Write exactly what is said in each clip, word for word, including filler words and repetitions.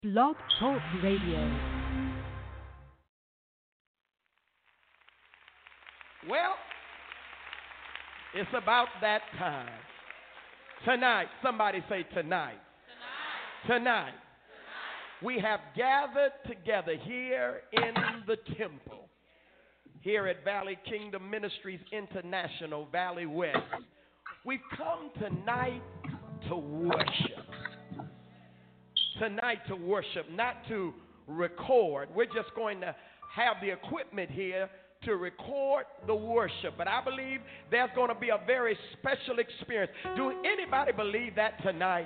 Blog Talk Radio. Well, it's about that time. Tonight, somebody say tonight. Tonight. Tonight. We have gathered together here in the temple, here at Valley Kingdom Ministries International, Valley West. We've come tonight to worship. Tonight to worship, not to record. We're just going to have the equipment here to record the worship. But I believe there's going to be a very special experience. Do anybody believe that tonight?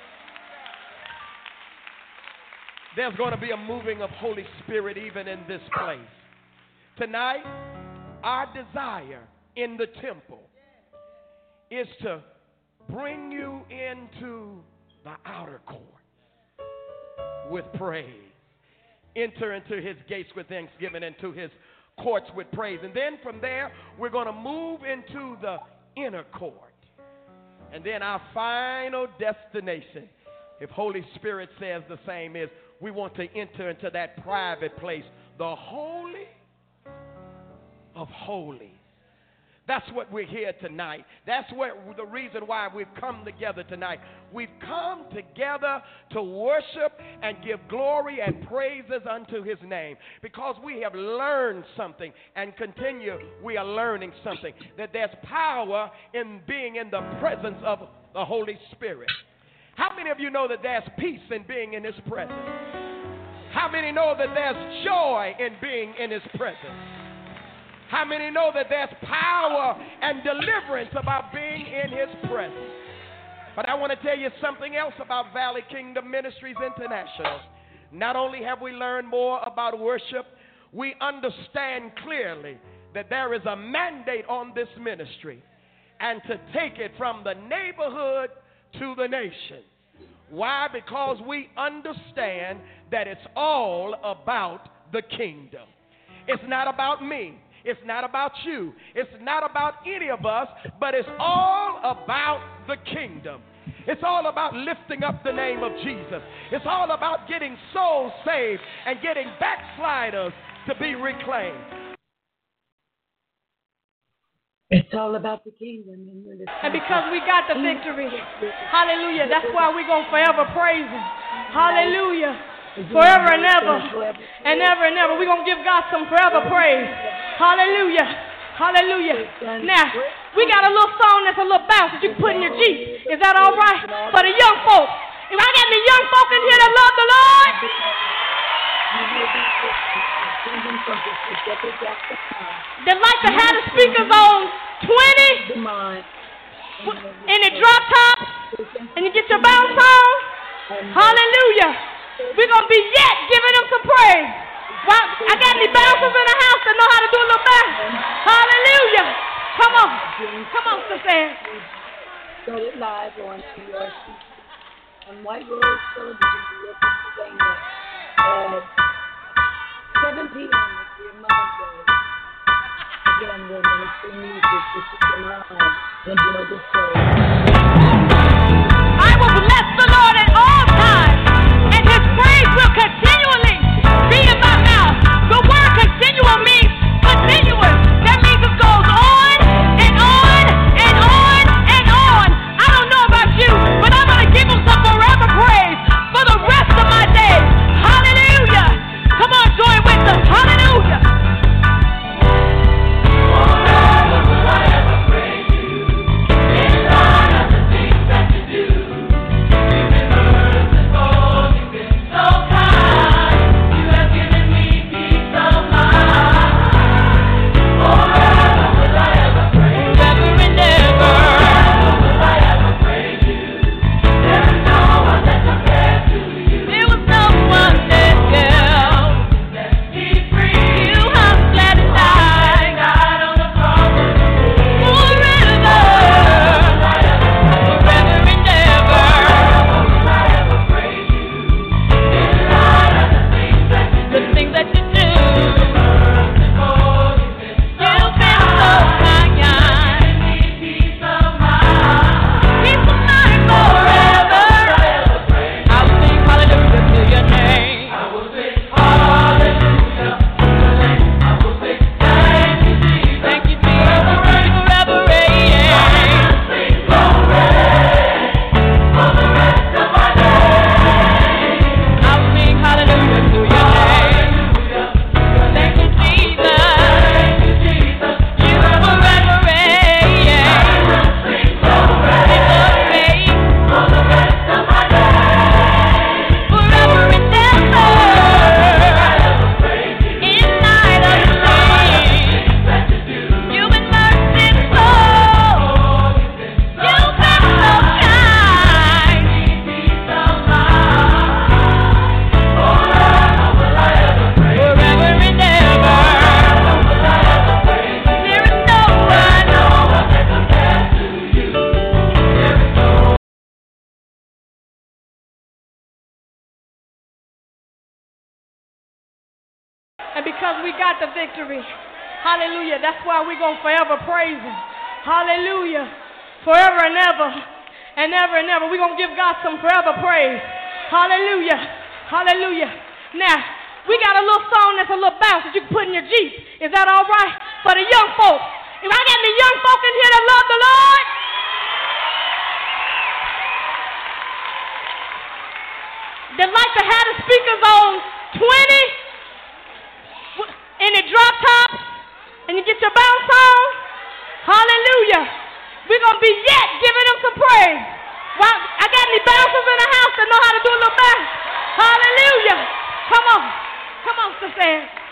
There's going to be a moving of Holy Spirit even in this place. Tonight, our desire in the temple is to bring you into the outer court with praise. Enter into his gates with thanksgiving, into his courts with praise. And then from there, we're going to move into the inner court. And then our final destination, if Holy Spirit says the same, is we want to enter into that private place, the Holy of Holies. That's what we're here tonight. That's what the reason why we've come together tonight. We've come together to worship and give glory and praises unto his name, because we have learned something and continue, we are learning something, that there's power in being in the presence of the Holy Spirit. How many of you know that there's peace in being in his presence? How many know that there's joy in being in his presence? How many know that there's power and deliverance about being in his presence? But I want to tell you something else about Valley Kingdom Ministries International. Not only have we learned more about worship, we understand clearly that there is a mandate on this ministry, and to take it from the neighborhood to the nation. Why? Because we understand that it's all about the kingdom. It's not about me. It's not about you. It's not about any of us, but it's all about the kingdom. It's all about lifting up the name of Jesus. It's all about getting souls saved and getting backsliders to be reclaimed. It's all about the kingdom. And because we got the victory, hallelujah, that's why we're going to forever praise him. Hallelujah. Forever and ever. And ever and ever. We're going to give God some forever praise. Hallelujah. Hallelujah. Now, we got a little song that's a little bounce that you can put in your Jeep. Is that all right? For the young folks. If I got any young folk in here that love the Lord, that like to have the speakers on twenty, and the drop top, and you get your bounce on, hallelujah. We're going to be yet giving them some praise. Well, I got any bouncers in the house that know how to do a little bounce? Hallelujah. Come on. Come on, Sister Ann. Got it live on on White Rose Television, Pennsylvania, at seven p.m. Your Mother's Day. Again, we're ministry music. This is the line. Enjoy the show. I will bless the Lord at all times, and his praise will continually be in my mouth. The word continual means continuous. That means it goes on and on and on and on. I don't know about you, but I'm going to give him some forever praise for the rest of my days. Hallelujah. Come on, join with us. Hallelujah. Forever will I ever praise you in light of the things that you do. Give me And because we got the victory, hallelujah, that's why we're going to forever praise him. Hallelujah. Forever and ever and ever and ever. We're going to give God some forever praise. Hallelujah. Hallelujah. Now, we got a little song that's a little bounce that you can put in your Jeep. Is that all right? For the young folks. If I got any young folk in here that love the Lord, that like to have the speakers on twenty and it drop tops and you get your bounce on, hallelujah. We're going to be yet giving them some praise. Well, I got any bouncers in the house that know how to do a little bounce? Hallelujah. Come on. Come on, Sister Ann.